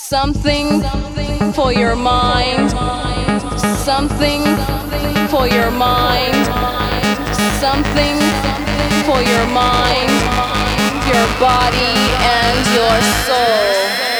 Something for your mind. Something for your mind. Something for your mind, your body, and your soul.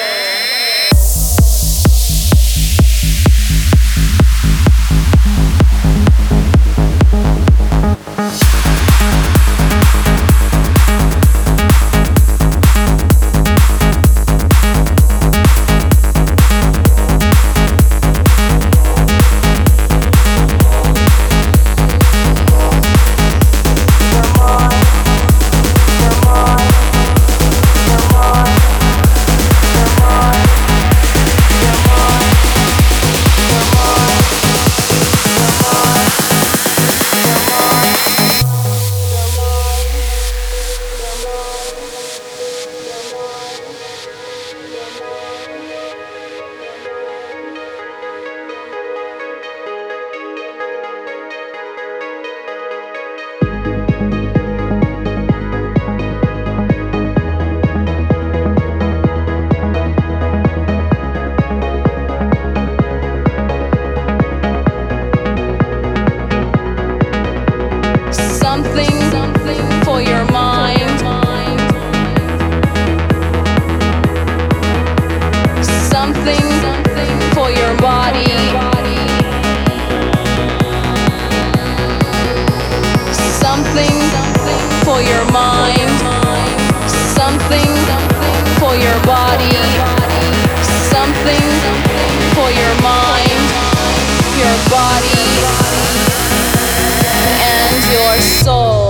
Something for your mind. Something for your body. Something for your mind. Something for your body. Something for your mind, your body, and your soul.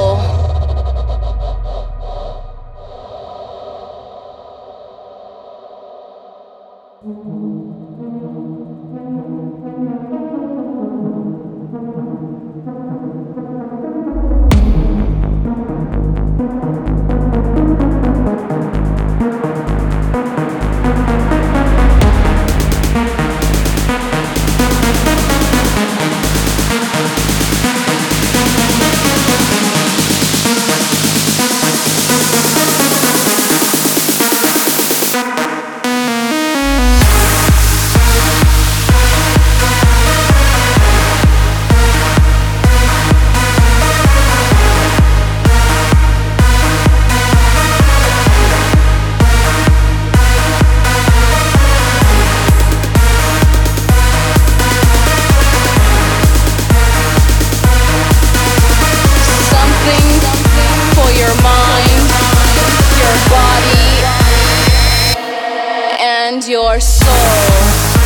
For your mind, your body, and your soul.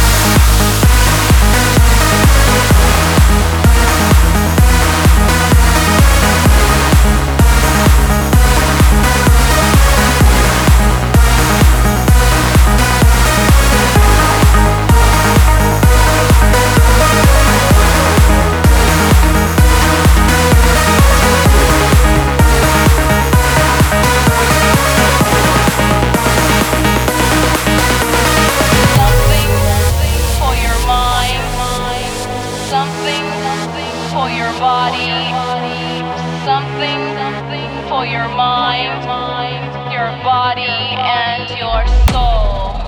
Something for your body, something for your mind, your body, and your soul.